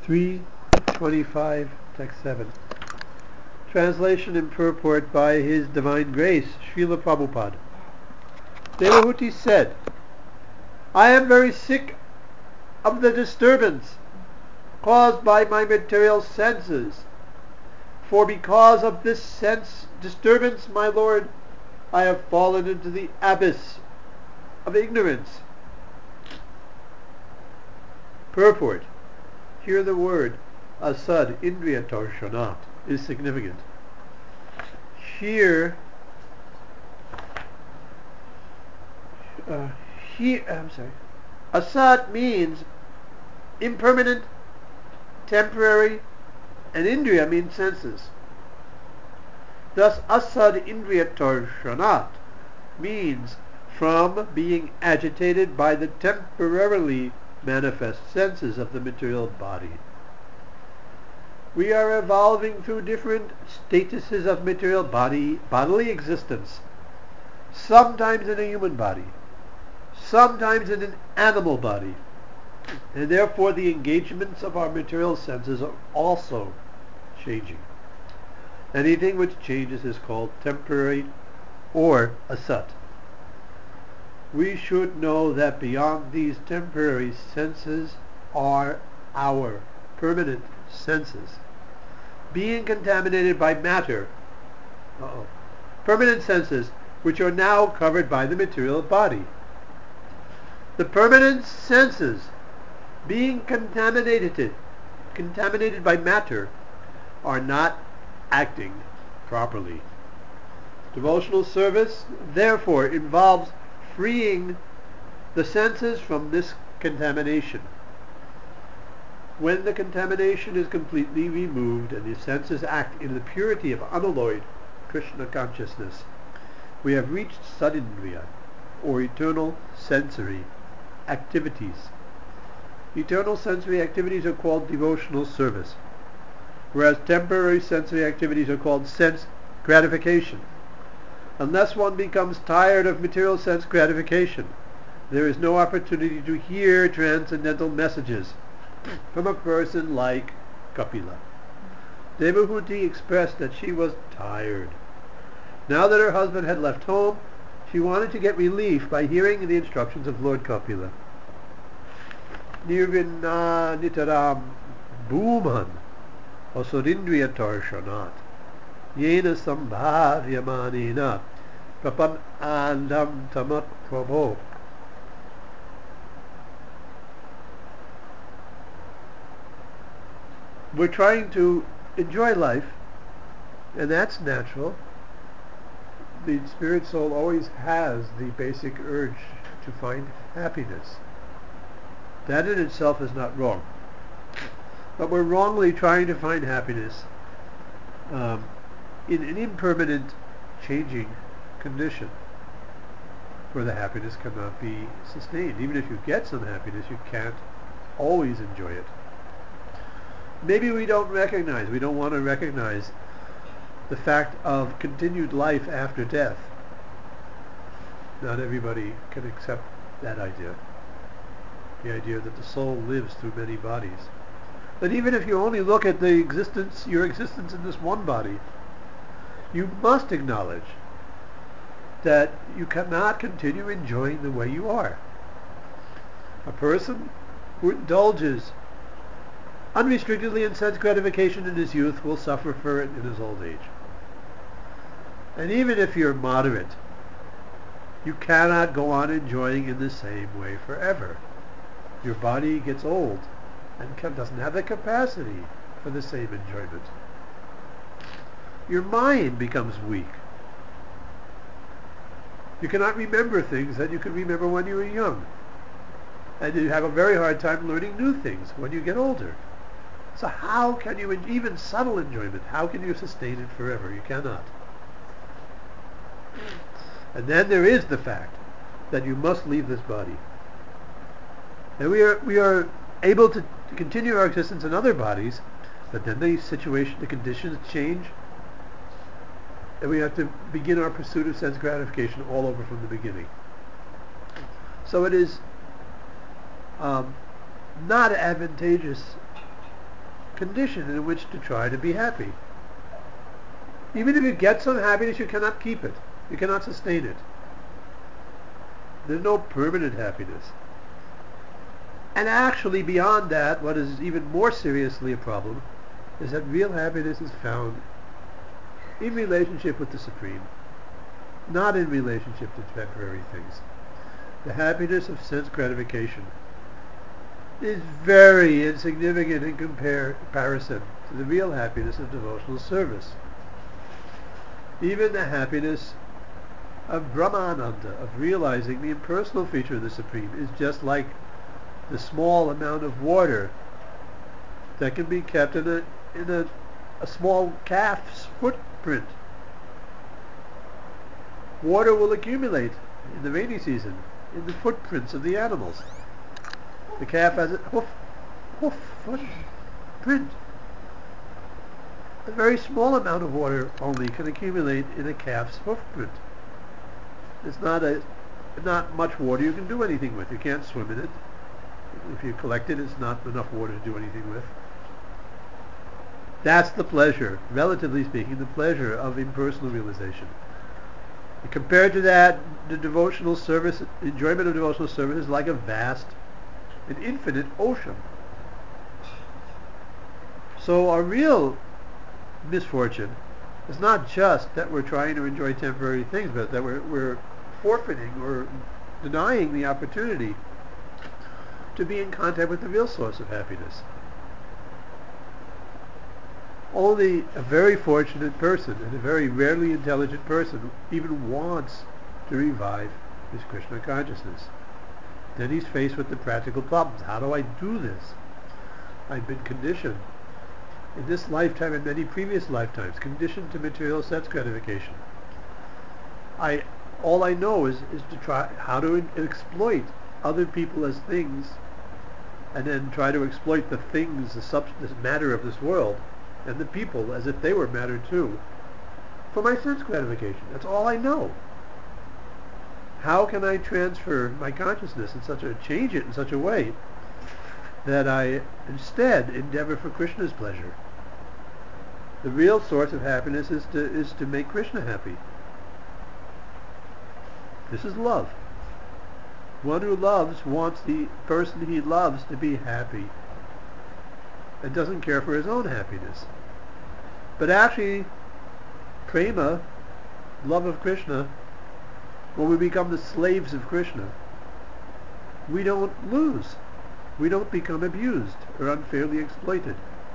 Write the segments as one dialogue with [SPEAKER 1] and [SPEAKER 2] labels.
[SPEAKER 1] 325, text 7. Translation and purport by His Divine Grace, Srila Prabhupada. Devahuti said, I am very sick of the disturbance caused by my material senses. For because of this sense disturbance, my Lord, I have fallen into the abyss of ignorance. Purport. Here the word asad indriya tarshanat is significant. Here, asad means impermanent, temporary, and indriya means senses. Thus, asad indriya tarshanat means from being agitated by the temporarily manifest senses of the material body. We are evolving through different statuses of material bodily existence, sometimes in a human body, sometimes in an animal body, and therefore the engagements of our material senses are also changing. Anything which changes is called temporary or asat. We should know that beyond these temporary senses are our permanent senses, being contaminated by matter. Permanent senses which are now covered by the material body. The permanent senses being contaminated by matter are not acting properly. Devotional service therefore involves freeing the senses from this contamination. When the contamination is completely removed and the senses act in the purity of unalloyed Krishna consciousness, we have reached sadindriya, or eternal sensory activities. Eternal sensory activities are called devotional service, whereas temporary sensory activities are called sense gratification. Unless one becomes tired of material sense gratification, there is no opportunity to hear transcendental messages from a person like Kapila. Devahuti expressed that she was tired. Now that her husband had left home, she wanted to get relief by hearing the instructions of Lord Kapila. Nirvina nitaram bhuman asudindriya tarshanat yena sambhavyamanena prapan andam tamat prabho. We're trying to enjoy life, and that's natural. The spirit soul always has the basic urge to find happiness. That in itself is not wrong. But we're wrongly trying to find happiness in an impermanent, changing condition where the happiness cannot be sustained. Even if you get some happiness, you can't always enjoy it. Maybe we don't want to recognize the fact of continued life after death. Not everybody can accept that idea. The idea that the soul lives through many bodies. But even if you only look at your existence in this one body, you must acknowledge that you cannot continue enjoying the way you are. A person who indulges unrestrictedly in sense gratification in his youth will suffer for it in his old age. And even if you're moderate, you cannot go on enjoying in the same way forever. Your body gets old and doesn't have the capacity for the same enjoyment. Your mind becomes weak. You cannot remember things that you could remember when you were young. And you have a very hard time learning new things when you get older. So how can you, even subtle enjoyment, how can you sustain it forever? You cannot. And then there is the fact that you must leave this body. And we are able to continue our existence in other bodies, but then the conditions change, and we have to begin our pursuit of sense gratification all over from the beginning. So it is not advantageous condition in which to try to be happy. Even if you get some happiness, you cannot keep it. You cannot sustain it. There's no permanent happiness. And actually, beyond that, what is even more seriously a problem is that real happiness is found in relationship with the Supreme, not in relationship to temporary things. The happiness of sense gratification is very insignificant in comparison to the real happiness of devotional service. Even the happiness of Brahmananda, of realizing the impersonal feature of the Supreme, is just like the small amount of water that can be kept in a small calf's footprint. Water will accumulate in the rainy season in the footprints of the animals. The calf has a footprint. A very small amount of water only can accumulate in a calf's footprint. It's not much water you can do anything with. You can't swim in it. If you collect it, it's not enough water to do anything with. That's the pleasure, relatively speaking, the pleasure of impersonal realization. And compared to that, the devotional service, enjoyment of devotional service is like a vast and infinite ocean. So our real misfortune is not just that we're trying to enjoy temporary things, but that we're forfeiting or denying the opportunity to be in contact with the real source of happiness. Only a very fortunate person and a very rarely intelligent person even wants to revive his Krishna consciousness. Then he's faced with the practical problems. How do I do this? I've been conditioned in this lifetime and many previous lifetimes, conditioned to material sense gratification. All I know is to try how to exploit other people as things, and then try to exploit the things, the matter of this world, and the people as if they were matter too, for my sense gratification. That's all I know. How can I transfer my consciousness change it in such a way that I instead endeavor for Krishna's pleasure? The real source of happiness is to make Krishna happy. This is love. One who loves wants the person he loves to be happy and doesn't care for his own happiness. But actually, prema, love of Krishna, when we become the slaves of Krishna, we don't lose. We don't become abused or unfairly exploited.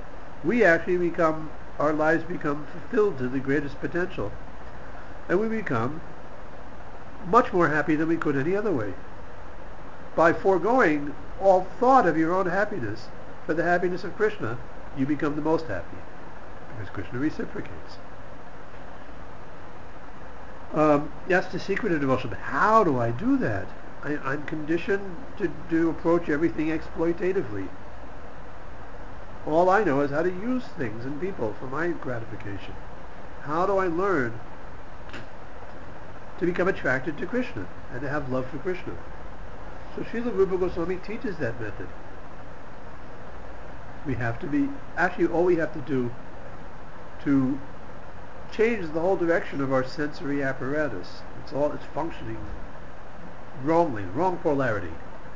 [SPEAKER 1] Our lives become fulfilled to the greatest potential. And we become much more happy than we could any other way. By foregoing all thought of your own happiness for the happiness of Krishna, you become the most happy, because Krishna reciprocates. That's the secret of devotion. But how do I do that? I'm conditioned to approach everything exploitatively. All I know is how to use things and people for my gratification. How do I learn to become attracted to Krishna and to have love for Krishna? So Srila Rupa Goswami teaches that method. All we have to do to change the whole direction of our sensory apparatus. It's functioning wrongly, wrong polarity.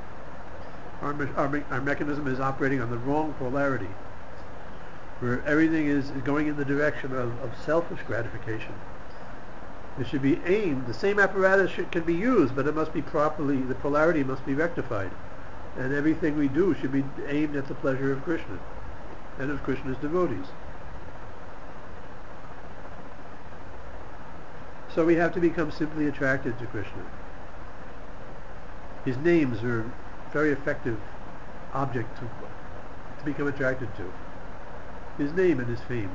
[SPEAKER 1] Our mechanism is operating on the wrong polarity, where everything is going in the direction of selfish gratification. It should be aimed, the same apparatus can be used, but the polarity must be rectified. And everything we do should be aimed at the pleasure of Krishna and of Krishna's devotees. So we have to become simply attracted to Krishna. His names are a very effective object to become attracted to. His name and his fame.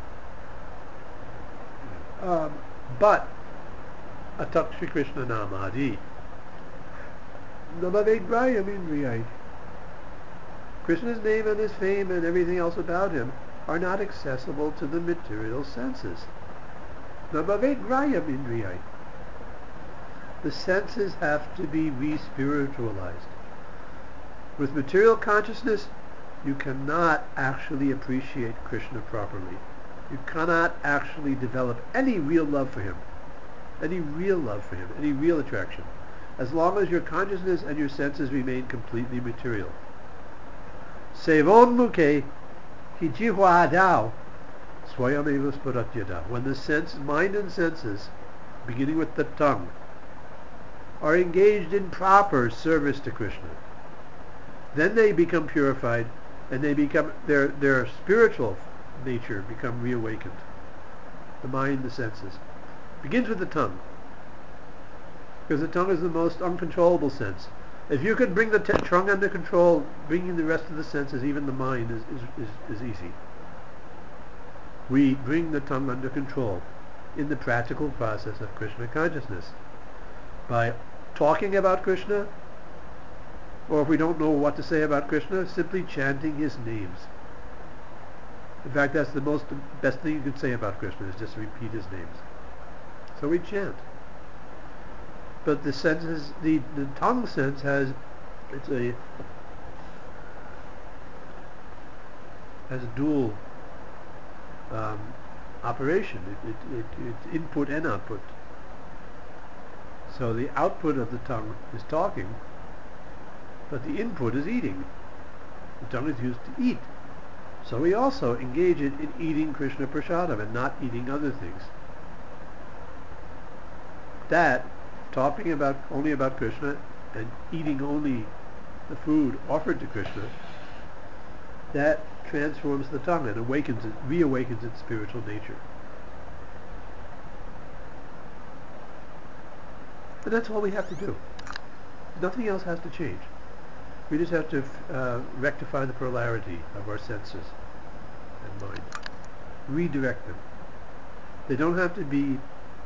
[SPEAKER 1] But Atak Shri Krishna Namadi Namavedrayam Indriyai. Krishna's name and his fame and everything else about him are not accessible to the material senses. Namavedrayam Indriyai. The senses have to be re-spiritualized. With material consciousness, you cannot actually appreciate Krishna properly. You cannot actually develop any real love for him, any real attraction, as long as your consciousness and your senses remain completely material. Sevon muke hijihwa adao swayameva spuratyada. When the mind and senses, beginning with the tongue, are engaged in proper service to Krishna, then they become purified, and they become their spiritual nature become reawakened. The mind, the senses, begins with the tongue, because the tongue is the most uncontrollable sense. If you can bring the tongue under control, bringing the rest of the senses, even the mind, is easy. We bring the tongue under control in the practical process of Krishna consciousness by talking about Krishna, or if we don't know what to say about Krishna, simply chanting his names. In fact, that's the best thing you could say about Krishna, is just repeat his names. So we chant. But the senses, the tongue sense has a dual operation. It's input and output. So the output of the tongue is talking, but the input is eating. The tongue is used to eat. So we also engage it in eating Krishna prasadam and not eating other things. That, talking only about Krishna and eating only the food offered to Krishna, that transforms the tongue and reawakens its spiritual nature. And that's all we have to do. Nothing else has to change. We just have to rectify the polarity of our senses and mind. Redirect them. They don't have to be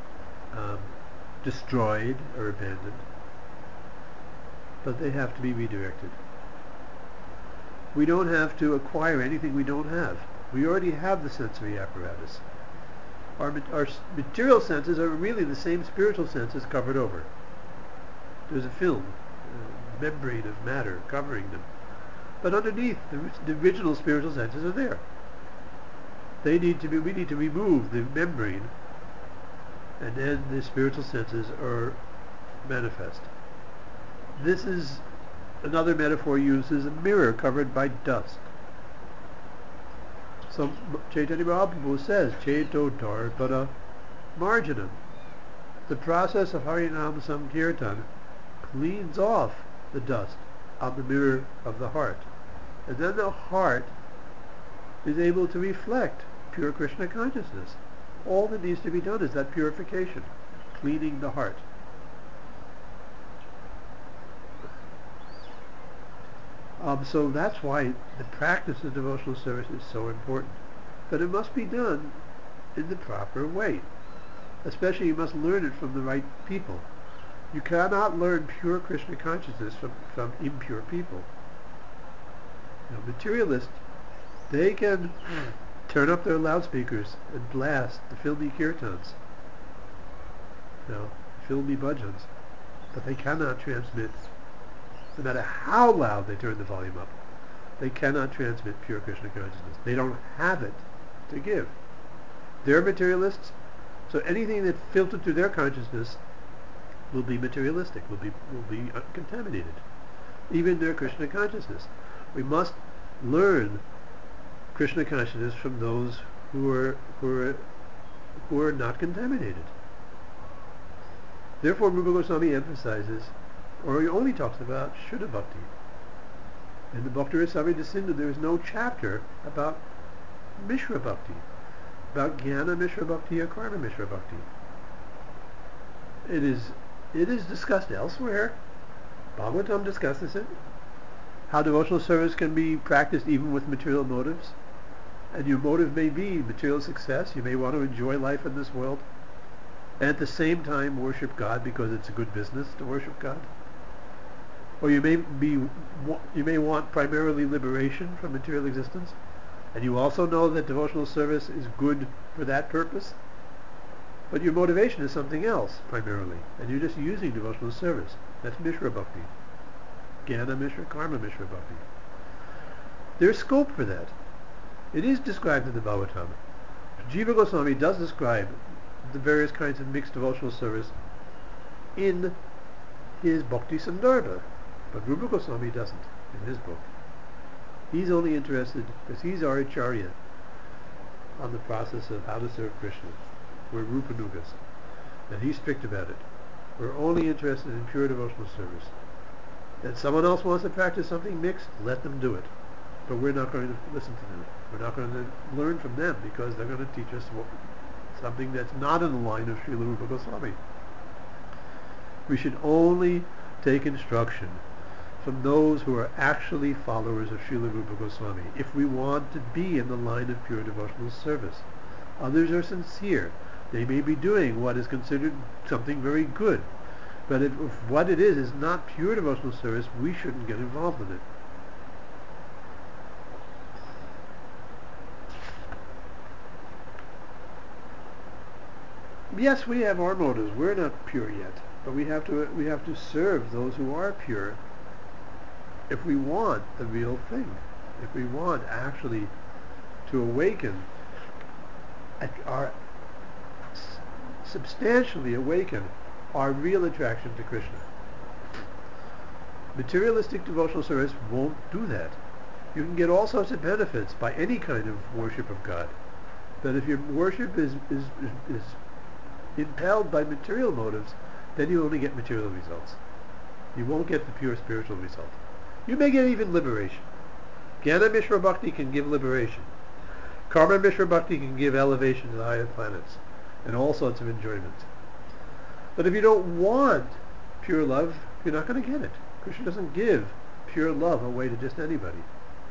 [SPEAKER 1] destroyed or abandoned, but they have to be redirected. We don't have to acquire anything we don't have. We already have the sensory apparatus. Our material senses are really the same spiritual senses covered over. There's a film, a membrane of matter covering them. But underneath, the original spiritual senses are there. We need to remove the membrane, and then the spiritual senses are manifest. This is another metaphor uses a mirror covered by dust. So Chaitanya Mahaprabhu says, Cheto Darpada Marjanam. The process of Harinam Sankirtan cleans off the dust on the mirror of the heart. And then the heart is able to reflect pure Krishna consciousness. All that needs to be done is that purification, cleaning the heart. So that's why the practice of devotional service is so important. But it must be done in the proper way. Especially you must learn it from the right people. You cannot learn pure Krishna consciousness from impure people. Materialists, they can turn up their loudspeakers and blast the filmy kirtans, filmy bhajans, but they cannot transmit. No matter how loud they turn the volume up, they cannot transmit pure Krishna consciousness. They don't have it to give. They're materialists, so anything that filtered through their consciousness will be materialistic, will be contaminated. Even their Krishna consciousness. We must learn Krishna consciousness from those who are not contaminated. Therefore, Rupa Goswami emphasizes, or he only talks about Shuddha Bhakti. In the Bhakti Rasamrita Sindhu, there is no chapter about Mishra Bhakti, about Jnana Mishra Bhakti or Karma Mishra Bhakti. It is discussed elsewhere. Bhagavatam discusses it. How devotional service can be practiced even with material motives. And your motive may be material success. You may want to enjoy life in this world, and at the same time worship God because it's a good business to worship God. Or you may want primarily liberation from material existence, and you also know that devotional service is good for that purpose, but your motivation is something else primarily, and you're just using devotional service. That's Mishra Bhakti. Jnana Mishra, Karma Mishra Bhakti. There's scope for that. It is described in the Bhagavatam. Jiva Goswami does describe the various kinds of mixed devotional service in his Bhakti Sandarbha, but Rupa Goswami doesn't in his book. He's only interested, because he's our Acharya, on the process of how to serve Krishna. We're Rupanugas, and he's strict about it. We're only interested in pure devotional service. That someone else wants to practice something mixed, let them do it. But we're not going to listen to them. We're not going to learn from them, because they're going to teach us something that's not in the line of Srila Rupa Goswami. We should only take instruction from those who are actually followers of Srila Rupa Goswami if we want to be in the line of pure devotional service. Others are sincere. They may be doing what is considered something very good, but if what it is not pure devotional service, we shouldn't get involved in it. Yes, we have our motives. We're not pure yet, but we have to serve those who are pure if we want the real thing. If we want actually to awaken, substantially awaken our real attraction to Krishna. Materialistic devotional service won't do that. You can get all sorts of benefits by any kind of worship of God, but if your worship is impelled by material motives, then you only get material results. You won't get the pure spiritual result. You may get even liberation. Jnana Mishra Bhakti can give liberation. Karma Mishra Bhakti can give elevation to the higher planets and all sorts of enjoyment. But if you don't want pure love, you're not going to get it. Krishna doesn't give pure love away to just anybody.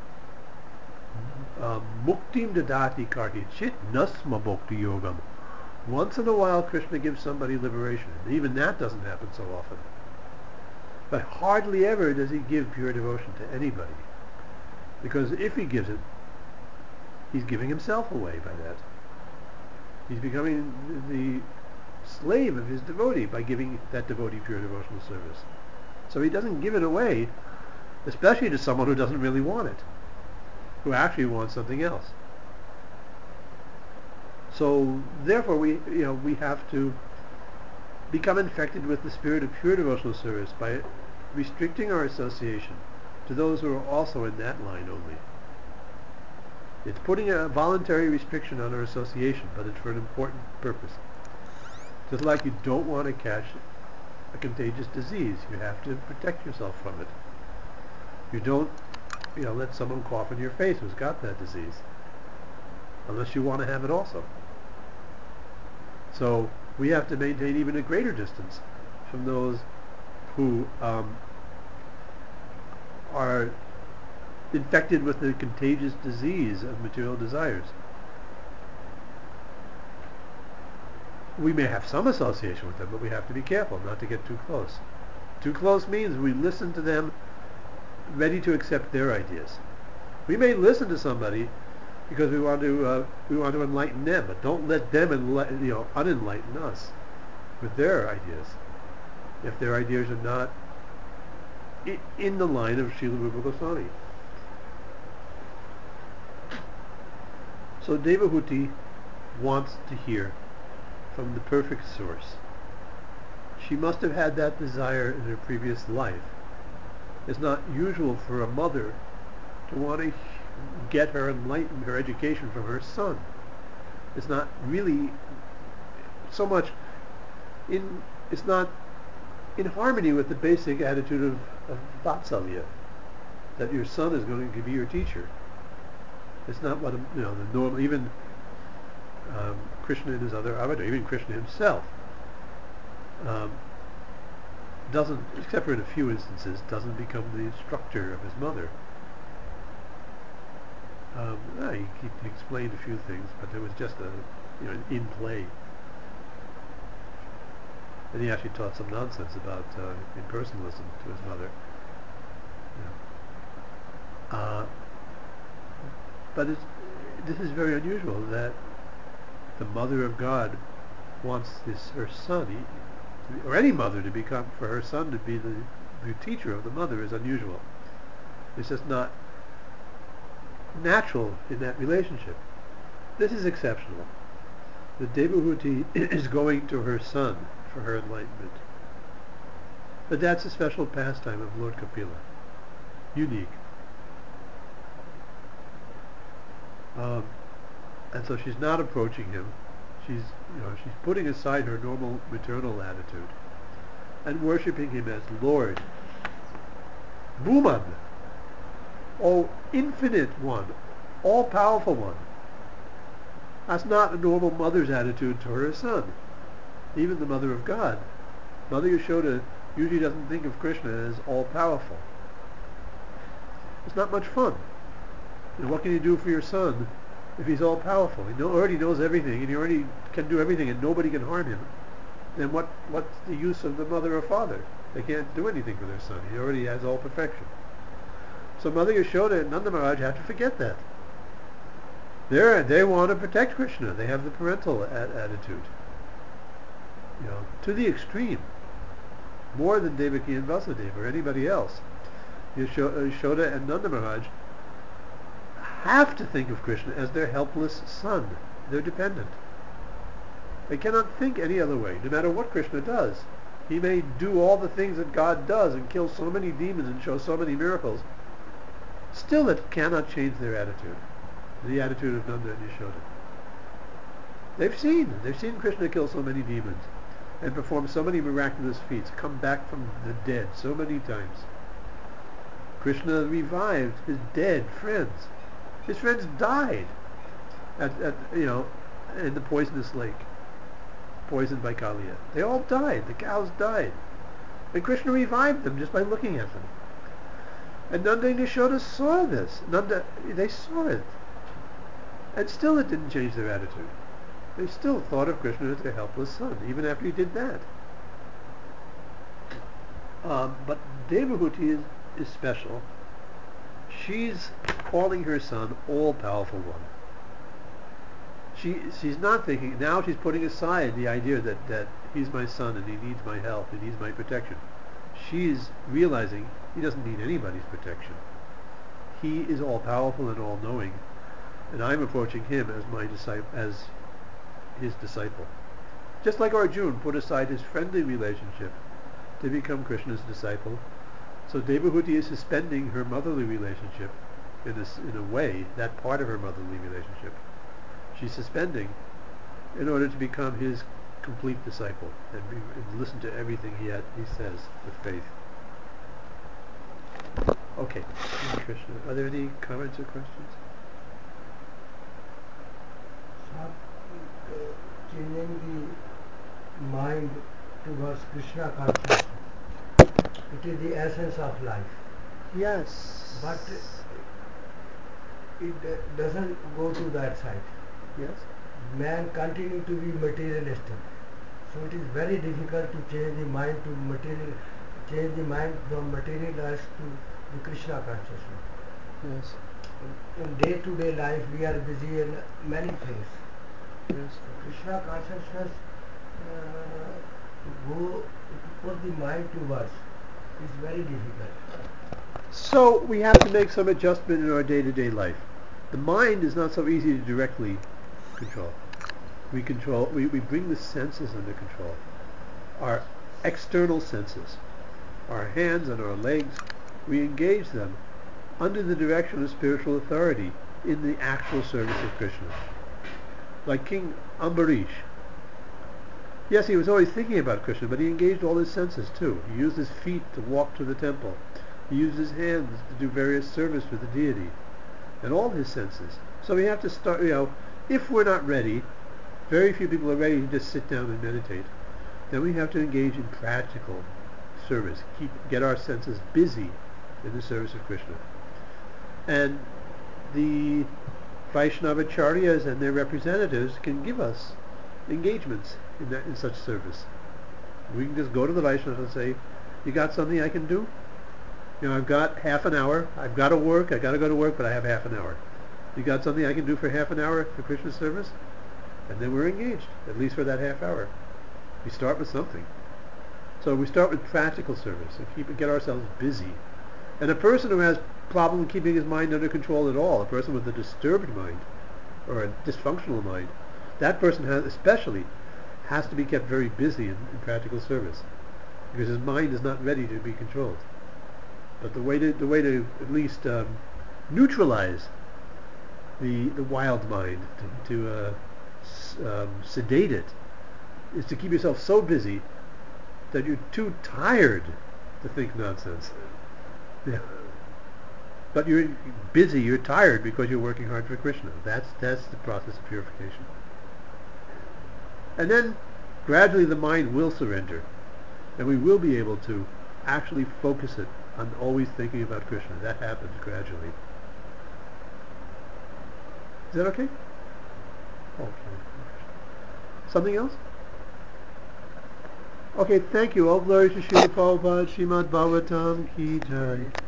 [SPEAKER 1] Muktim dadati karhichit nasma bhakti yogam. Once in a while Krishna gives somebody liberation. And even that doesn't happen so often. But hardly ever does he give pure devotion to anybody. Because if he gives it, he's giving himself away by that. He's becoming the slave of his devotee by giving that devotee pure devotional service. So he doesn't give it away, especially to someone who doesn't really want it, who actually wants something else. So therefore we have to become infected with the spirit of pure devotional service by restricting our association to those who are also in that line only. It's putting a voluntary restriction on our association, but it's for an important purpose. Just like you don't want to catch a contagious disease, you have to protect yourself from it. You don't, let someone cough in your face who's got that disease, unless you want to have it also. So we have to maintain even a greater distance from those who are infected with the contagious disease of material desires. We may have some association with them, but we have to be careful not to get too close. Too close means we listen to them ready to accept their ideas. We may listen to somebody because we want to enlighten them, but don't let them unenlighten us with their ideas, if their ideas are not in the line of Srila Rupa Goswami. So Devahuti wants to hear from the perfect source. She must have had that desire in her previous life. It's not usual for a mother to want to get her education from her son. It's not really so much it's not in harmony with the basic attitude of Vatsalya, that your son is going to be your teacher. It's not what the normal, even Krishna and his other avatars, even Krishna himself, doesn't, except for in a few instances, doesn't become the instructor of his mother. He explained a few things, but it was just in play. And he actually taught some nonsense about impersonalism to his mother. But this is very unusual, that the mother of God wants her son, or any mother, for her son to be the teacher of the mother is unusual. It's just not natural in that relationship. This is exceptional. The Devahuti is going to her son for her enlightenment. But that's a special pastime of Lord Kapila. Unique. And so she's not approaching him. She's putting aside her normal maternal attitude and worshipping him as Lord. Bhuman, O infinite one, all-powerful one. That's not a normal mother's attitude toward her son, even the mother of God. Mother Yashoda usually doesn't think of Krishna as all-powerful. It's not much fun. What can you do for your son if he's all-powerful? He already knows everything, and he already can do everything, and nobody can harm him. Then what's the use of the mother or father? They can't do anything for their son. He already has all perfection. So Mother Yashoda and Nanda Maharaj have to forget that. They want to protect Krishna. They have the parental attitude, to the extreme, more than Devaki and Vasudeva or anybody else. Yashoda and Nanda Maharaj have to think of Krishna as their helpless son, their dependent. They cannot think any other way, no matter what Krishna does. He may do all the things that God does and kill so many demons and show so many miracles. Still, it cannot change their attitude, the attitude of Nanda and Yashoda. They've seen Krishna kill so many demons and perform so many miraculous feats, come back from the dead so many times. Krishna revived his dead friends. His friends died in the poisonous lake, poisoned by Kaliya. They all died. The cows died. And Krishna revived them just by looking at them. And Nanda and Yashoda saw this. They saw it. And still it didn't change their attitude. They still thought of Krishna as their helpless son, even after he did that. But Devahuti is special. She's calling her son all-powerful one. She's not thinking, now she's putting aside the idea that he's my son and he needs my help, he needs my protection. She's realizing he doesn't need anybody's protection. He is all-powerful and all-knowing, and I'm approaching him as my disciple, as his disciple. Just like Arjuna put aside his friendly relationship to become Krishna's disciple, so Devahuti is suspending her motherly relationship in a way, that part of her motherly relationship. She's suspending in order to become his complete disciple and listen to everything he says with faith. Okay, Krishna. Are there any comments or questions?
[SPEAKER 2] Changing the mind towards Krishna consciousness. It is the essence of life.
[SPEAKER 1] Yes.
[SPEAKER 2] But it doesn't go to that side.
[SPEAKER 1] Yes.
[SPEAKER 2] Man continue to be materialistic. So it is very difficult to change the mind from material life to the Krishna consciousness.
[SPEAKER 1] Yes.
[SPEAKER 2] In day-to-day life we are busy in many things.
[SPEAKER 1] Yes.
[SPEAKER 2] So Krishna consciousness to put the mind towards is very difficult.
[SPEAKER 1] So we have to make some adjustment in our day-to-day life. The mind is not so easy to directly control. We bring the senses under control. Our external senses, our hands and our legs, we engage them under the direction of spiritual authority in the actual service of Krishna. Like King Ambarish. Yes, he was always thinking about Krishna, but he engaged all his senses too. He used his feet to walk to the temple. He used his hands to do various service for the deity. And all his senses. So we have to start, if we're not ready, very few people are ready to just sit down and meditate, then we have to engage in practical service. Get our senses busy in the service of Krishna. And the Vaishnavacharyas and their representatives can give us engagements in such service. We can just go to the Vaishnava and say, you got something I can do? I've got half an hour. I've got to work. I've got to go to work, but I have half an hour. You got something I can do for half an hour for Krishna service? And then we're engaged, at least for that half hour. We start with something. So we start with practical service and get ourselves busy. And a person who has problem keeping his mind under control at all. A person with a disturbed mind or a dysfunctional mind, that person especially has to be kept very busy in practical service because his mind is not ready to be controlled. But the way to at least neutralize the wild mind, to sedate it, is to keep yourself so busy that you're too tired to think nonsense. Yeah. But you're busy, you're tired because you're working hard for Krishna. That's the process of purification. And then gradually the mind will surrender, and we will be able to actually focus it on always thinking about Krishna. That happens gradually. Is that okay? Okay. Something else? Okay, thank you. All glory to Srila Prabhupada, Srimad Bhagavatam Ki Jai.